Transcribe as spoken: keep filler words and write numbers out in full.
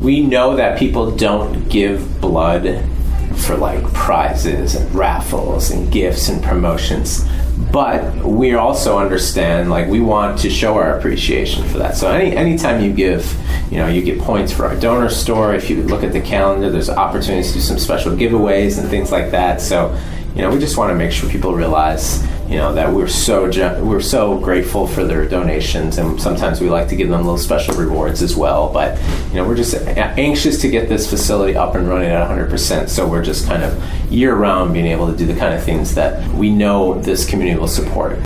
we know that people don't give blood for like prizes and raffles and gifts and promotions, but we also understand, like, we want to show our appreciation for that. So any anytime you give, you know, you get points for our donor store. If you look at the calendar, there's opportunities to do some special giveaways and things like that. So, you know, we just want to make sure people realize, you know, that we're so we're so grateful for their donations, and sometimes we like to give them little special rewards as well. But, you know, we're just anxious to get this facility up and running at one hundred percent. So we're just kind of year-round being able to do the kind of things that we know this community will support.